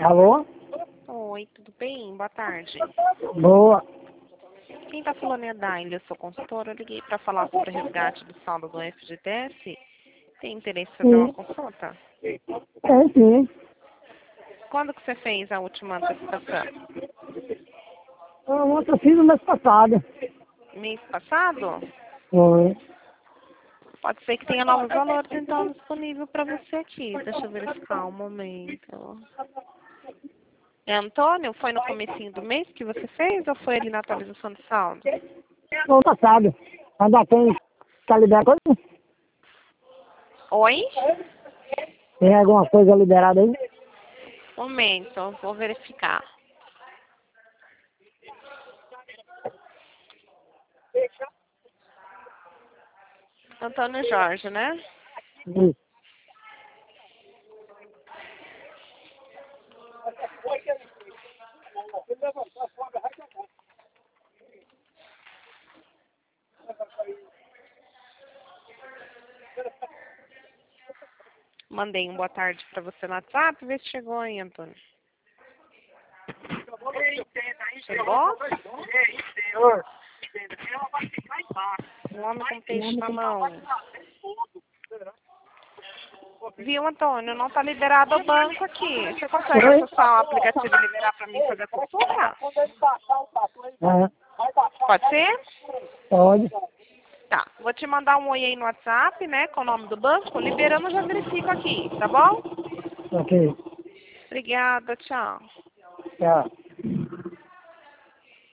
Alô? Oi, tudo bem? Boa tarde. Boa. Quem tá falando é a Daile, eu sou consultora. Eu liguei para falar sobre o resgate do saldo do FGTS. Tem interesse em fazer uma Sim. consulta? É, sim. Quando que você fez a última antecipação? Eu fiz no mês passado. Mês passado? Foi. Pode ser que tenha novos valores, então, disponível para você aqui. Deixa eu verificar um momento. É Antônio? Foi no comecinho do mês que você fez ou foi ali na atualização do saldo? No passado. Ainda tem tá liberado coisa? Oi? Tem alguma coisa liberada aí? Momento, vou verificar. Antônio Jorge, né? Isso. Mandei um boa tarde para você no WhatsApp, vê se chegou aí, Antônio. Chegou? Um homem com peixe na mão. Viu, Antônio? Não tá liberado o banco aqui. Você consegue Oi? acessar o aplicativo e liberar para mim fazer a consulta? É, Pode ser? pode. Tá. Vou te mandar um oi aí no WhatsApp, né? Com o nome do banco. Liberando, eu já verifico aqui, tá bom? Ok. Obrigada, tchau. Tchau.